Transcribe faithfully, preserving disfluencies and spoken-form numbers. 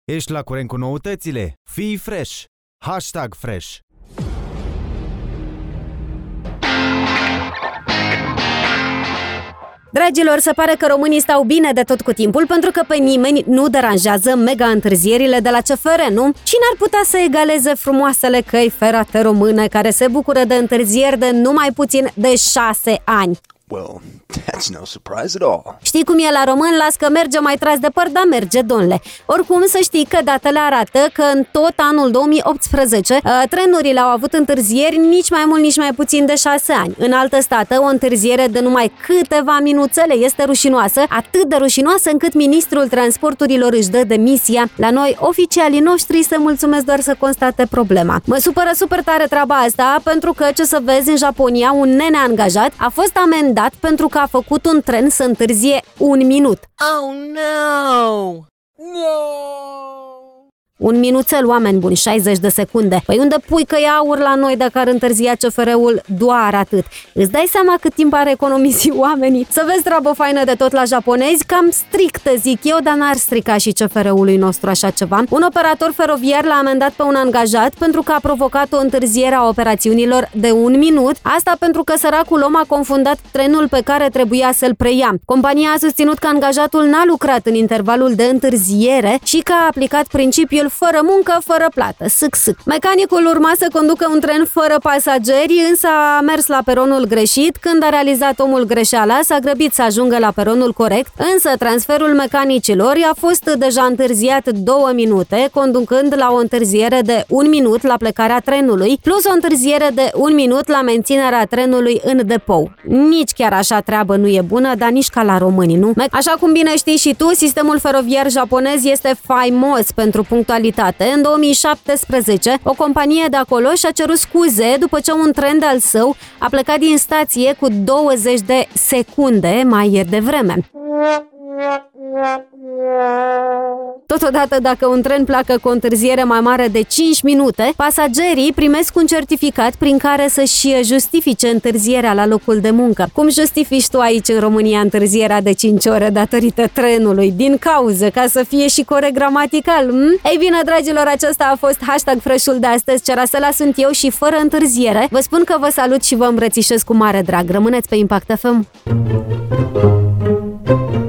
Ești la curent cu noutățile? Fii fresh! Hashtag fresh! Dragilor, se pare că românii stau bine de tot cu timpul pentru că pe nimeni nu deranjează mega întârzierile de la C F R, nu? Cine ar putea să egaleze frumoasele căi ferate române care se bucură de întârzieri de numai puțin de șase ani? Well, that's no surprise at all. Știi cum e la român? Las că merge mai tras de păr, dar merge, domnule. Oricum, să știi că datele arată că în tot anul două mii optsprezece trenurile au avut întârzieri nici mai mult, nici mai puțin de șase ani. În altă stată, o întârziere de numai câteva minuțele este rușinoasă, atât de rușinoasă încât ministrul transporturilor își dă demisia. La noi, oficialii noștri, se mulțumesc doar să constate problema. Mă supără super tare treaba asta, pentru că, ce să vezi, în Japonia, un nene angajat a fost amendat pentru că a făcut un tren să întârzie un minut. Oh, no! No! Un minuțel, oameni buni, șaizeci de secunde. Păi unde pui că e aur la noi dacă ar întârzia C F R-ul doar atât? Îți dai seama cât timp ar economisi oamenii? Să vezi treabă faină de tot la japonezi, cam strictă zic eu, dar n-ar strica și C F R-ului nostru așa ceva. Un operator feroviar l-a amendat pe un angajat pentru că a provocat o întârziere a operațiunilor de un minut, asta pentru că săracul om a confundat trenul pe care trebuia să-l preia. Compania a susținut că angajatul n-a lucrat în intervalul de întârziere și că a aplicat principiul fără muncă, fără plată, sâc, sâc. Mecanicul urma să conducă un tren fără pasageri, însă a mers la peronul greșit. Când a realizat omul greșeala, s-a grăbit să ajungă la peronul corect, însă transferul mecanicilor i-a fost deja întârziat două minute, conducând la o întârziere de un minut la plecarea trenului, plus o întârziere de un minut la menținerea trenului în depou. Nici chiar așa treabă nu e bună, dar nici ca la românii, nu? Așa cum bine știi și tu, sistemul feroviar japonez este faimos pentru punctualitate. În două mii șaptesprezece, o companie de acolo și-a cerut scuze după ce un tren de-al său a plecat din stație cu douăzeci de secunde mai devreme. Totodată, dacă un tren pleacă cu o întârziere mai mare de cinci minute, pasagerii primesc un certificat prin care să-și justifice întârzierea la locul de muncă. Cum justifici tu aici în România întârzierea de cinci ore datorită trenului? Din cauză, ca să fie și corect gramatical. Hm? Ei bine, dragilor, acesta a fost hashtag Fresh-ul de astăzi. Cerasela sunt eu și fără întârziere. Vă spun că vă salut și vă îmbrățișez cu mare drag. Rămâneți pe Impact F M.